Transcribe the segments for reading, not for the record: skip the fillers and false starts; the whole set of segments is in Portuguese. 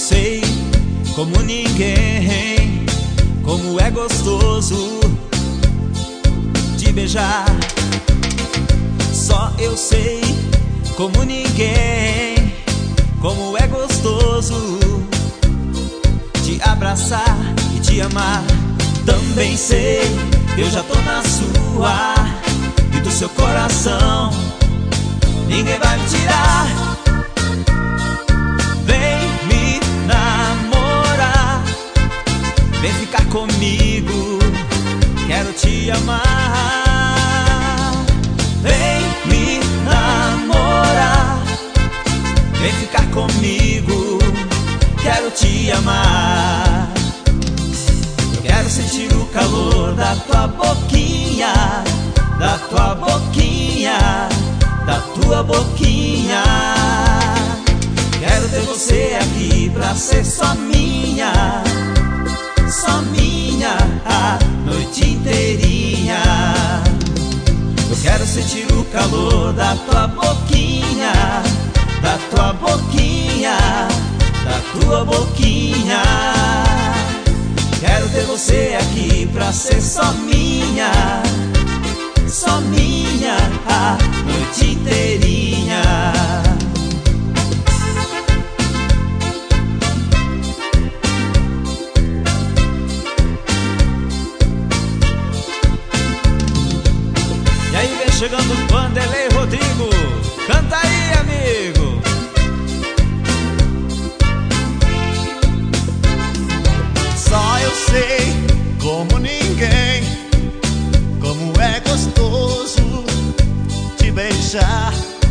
sei, como ninguém, como é gostoso te beijar. Só eu sei, como ninguém, como é gostoso te abraçar e te amar. Também sei, eu já tô na sua, e do seu coração ninguém vai me tirar. Vem me namorar, vem ficar comigo, quero te amar. Vem me namorar, vem ficar comigo, quero te amar. Eu quero sentir o calor da tua boquinha, da tua boquinha, da tua boquinha. Quero ter você aqui pra ser só minha a noite inteirinha. Eu quero sentir o calor da tua boquinha, da tua boquinha, da tua boquinha. Quero ter você aqui pra ser só minha a noite inteirinha. E aí vem chegando o Vanderlei Rodrigo, canta aí, amigo. Só eu sei, como ninguém, como é gostoso te beijar.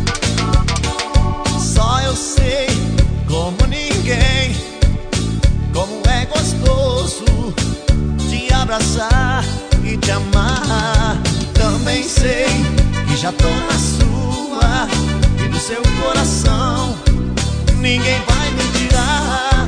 Só eu sei, como ninguém, como é gostoso te abraçar e te amar. Também sei que já tô na sua, e do seu coração ninguém vai me tirar.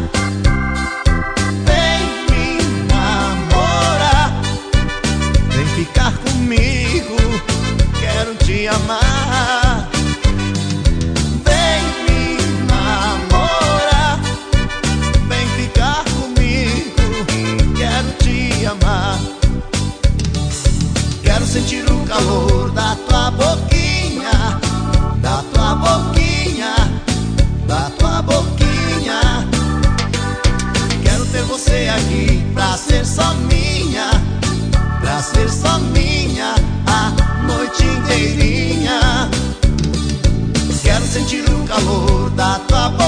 Ficar comigo, quero te amar. Vem me namorar, vem ficar comigo, quero te amar. Quero sentir o calor da tua boquinha, da tua boquinha, da tua boquinha. Quero ter você aqui pra ser só minha, pra ser só minha a noite inteirinha. Quero sentir o calor da tua boca,